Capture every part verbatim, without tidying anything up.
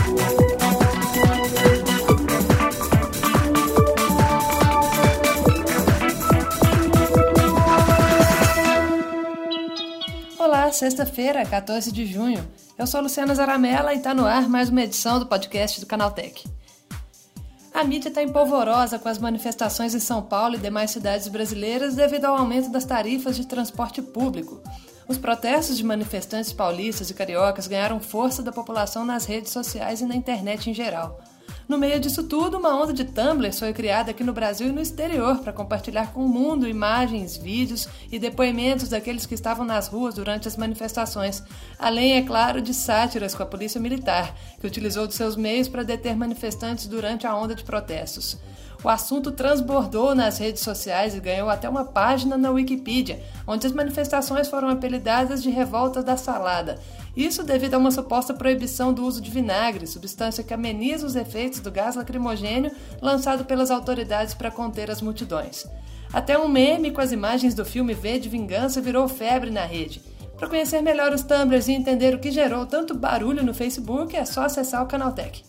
Olá, sexta-feira, quatorze de junho. Eu sou Luciana Zaramella e está no ar mais uma edição do podcast do Canaltech. A mídia está empolvorosa com as manifestações em São Paulo e demais cidades brasileiras devido ao aumento das tarifas de transporte público. Os protestos de manifestantes paulistas e cariocas ganharam força da população nas redes sociais e na internet em geral. No meio disso tudo, uma onda de tumblers foi criada aqui no Brasil e no exterior para compartilhar com o mundo imagens, vídeos e depoimentos daqueles que estavam nas ruas durante as manifestações, além, é claro, de sátiras com a polícia militar, que utilizou de seus meios para deter manifestantes durante a onda de protestos. O assunto transbordou nas redes sociais e ganhou até uma página na Wikipedia, onde as manifestações foram apelidadas de Revolta da Salada. Isso devido a uma suposta proibição do uso de vinagre, substância que ameniza os efeitos do gás lacrimogênio lançado pelas autoridades para conter as multidões. Até um meme com as imagens do filme V de Vingança virou febre na rede. Para conhecer melhor os tumblers e entender o que gerou tanto barulho no Facebook, é só acessar o Canaltech.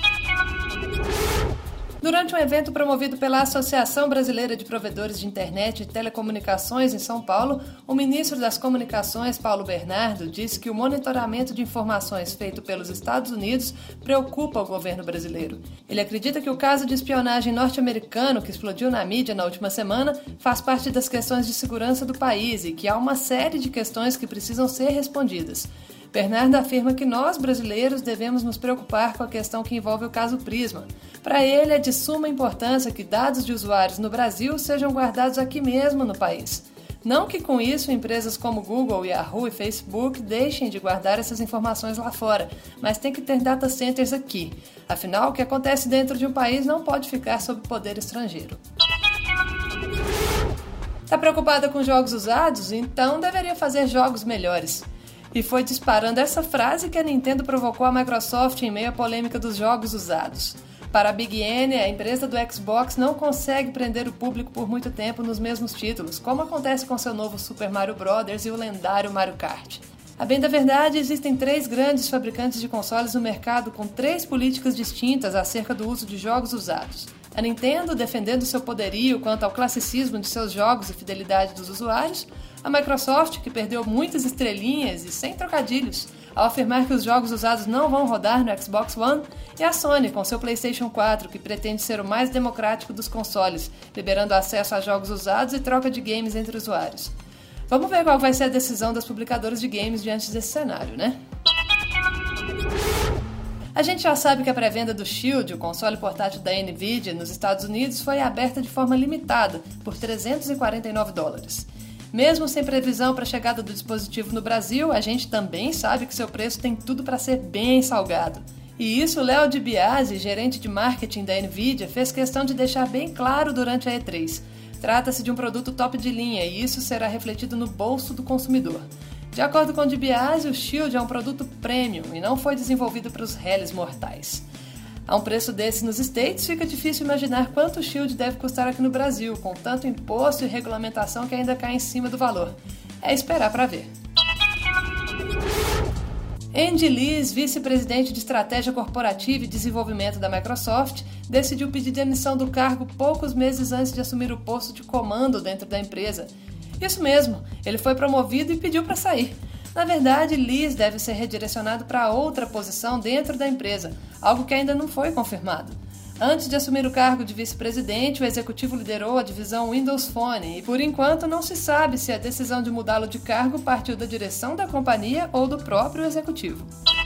Durante um evento promovido pela Associação Brasileira de Provedores de Internet e Telecomunicações em São Paulo, o ministro das Comunicações, Paulo Bernardo, disse que o monitoramento de informações feito pelos Estados Unidos preocupa o governo brasileiro. Ele acredita que o caso de espionagem norte-americano que explodiu na mídia na última semana faz parte das questões de segurança do país e que há uma série de questões que precisam ser respondidas. Bernardo afirma que nós, brasileiros, devemos nos preocupar com a questão que envolve o caso Prisma. Para ele, é de suma importância que dados de usuários no Brasil sejam guardados aqui mesmo no país. Não que com isso empresas como Google, Yahoo e Facebook deixem de guardar essas informações lá fora, mas tem que ter data centers aqui. Afinal, o que acontece dentro de um país não pode ficar sob poder estrangeiro. Está preocupada com jogos usados? Então deveria fazer jogos melhores. E foi disparando essa frase que a Nintendo provocou a Microsoft em meio à polêmica dos jogos usados. Para a Big N, a empresa do Xbox não consegue prender o público por muito tempo nos mesmos títulos, como acontece com seu novo Super Mario Bros. E o lendário Mario Kart. A bem da verdade, existem três grandes fabricantes de consoles no mercado com três políticas distintas acerca do uso de jogos usados. A Nintendo, defendendo seu poderio quanto ao classicismo de seus jogos e fidelidade dos usuários, a Microsoft, que perdeu muitas estrelinhas e sem trocadilhos, ao afirmar que os jogos usados não vão rodar no Xbox One, e a Sony, com seu PlayStation quatro, que pretende ser o mais democrático dos consoles, liberando acesso a jogos usados e troca de games entre usuários. Vamos ver qual vai ser a decisão das publicadoras de games diante desse cenário, né? A gente já sabe que a pré-venda do Shield, o console portátil da Nvidia, nos Estados Unidos foi aberta de forma limitada, por trezentos e quarenta e nove dólares. Mesmo sem previsão para a chegada do dispositivo no Brasil, a gente também sabe que seu preço tem tudo para ser bem salgado. E isso Léo DiBiase, gerente de marketing da Nvidia, fez questão de deixar bem claro durante a E três. Trata-se de um produto top de linha e isso será refletido no bolso do consumidor. De acordo com DiBiase, o Shield é um produto premium e não foi desenvolvido para os réis mortais. A um preço desse nos States, fica difícil imaginar quanto o Shield deve custar aqui no Brasil, com tanto imposto e regulamentação que ainda cai em cima do valor. É esperar para ver. Andy Lees, vice-presidente de Estratégia Corporativa e Desenvolvimento da Microsoft, decidiu pedir demissão do cargo poucos meses antes de assumir o posto de comando dentro da empresa. Isso mesmo, ele foi promovido e pediu para sair. Na verdade, Lees deve ser redirecionado para outra posição dentro da empresa, algo que ainda não foi confirmado. Antes de assumir o cargo de vice-presidente, o executivo liderou a divisão Windows Phone e, por enquanto, não se sabe se a decisão de mudá-lo de cargo partiu da direção da companhia ou do próprio executivo.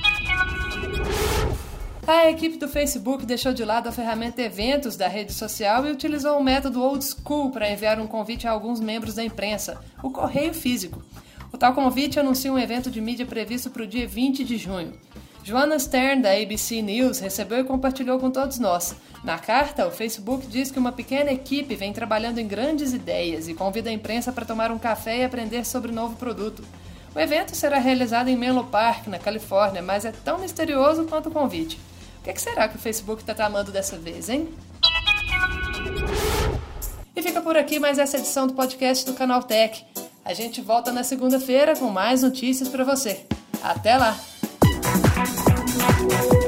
A equipe do Facebook deixou de lado a ferramenta Eventos da rede social e utilizou um método old school para enviar um convite a alguns membros da imprensa, o correio físico. O tal convite anuncia um evento de mídia previsto para o dia vinte de junho. Joanna Stern, da A B C News, recebeu e compartilhou com todos nós. Na carta, o Facebook diz que uma pequena equipe vem trabalhando em grandes ideias e convida a imprensa para tomar um café e aprender sobre o novo produto. O evento será realizado em Menlo Park, na Califórnia, mas é tão misterioso quanto o convite. O que será que o Facebook está tramando dessa vez, hein? E fica por aqui mais essa edição do podcast do Canaltech. A gente volta na segunda-feira com mais notícias para você. Até lá!